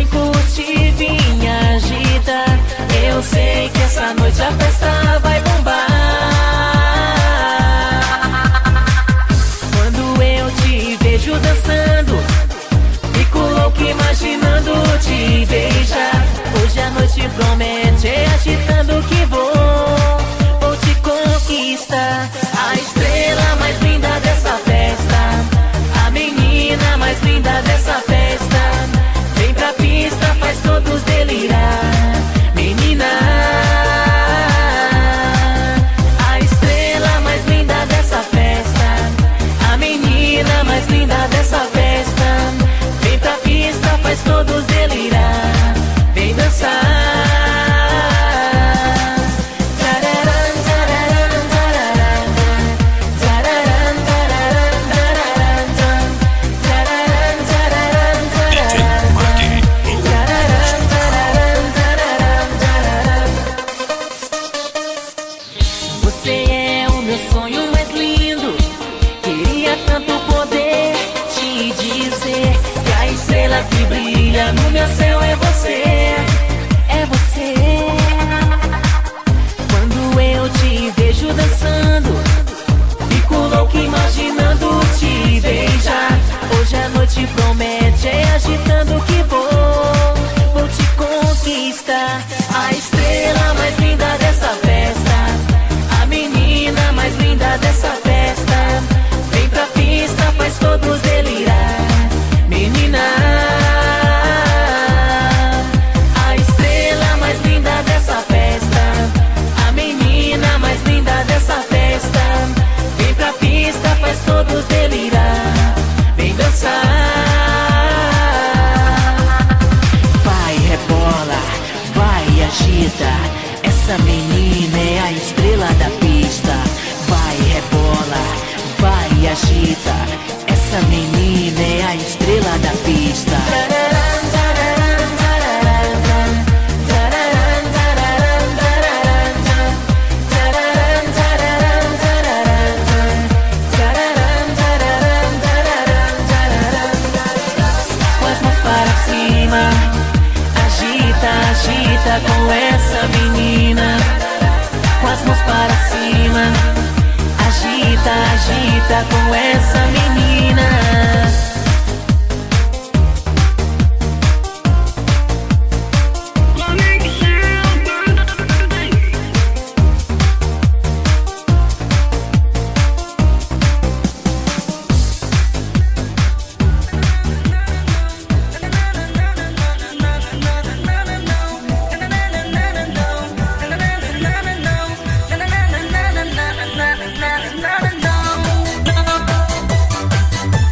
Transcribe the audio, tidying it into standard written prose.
vem curtir, vem agita. Eu sei que essa noite a festa vai bombar. Quando eu te vejo dançando, fico louco imaginando te beijar. Hoje a noite promete, agitando que vou te conquistar. A estrela mais linda dessa festa, a menina mais linda dessa festa. Vem pra pista, faz todos delirar, menina. A estrela mais linda dessa festa, a menina mais linda dessa festa. Vem pra pista, faz todos delirar, vem dançar. Você é o meu sonho mais lindo. Queria tanto poder te dizer que a estrela que brilha no meu céu é você. É você. Quando eu te vejo dançando, fico louco imaginando te beijar. Hoje a noite promete, agitando que vou te conquistar. A estrela mais linda dessa festa, a menina mais linda dessa festa. Vem pra pista, faz todos delirar, menina. A estrela mais linda dessa festa, a menina mais linda dessa festa. Vem pra pista, faz todos delirar, vem dançar. Vai, rebola, vai, agita. Essa menina é a estrela da pista. Vai, rebola, vai, agita. Essa menina é a estrela da pista. Com as mãos para cima, agita, agita com essa menina. Com as mãos para cima, agita, agita com essa menina.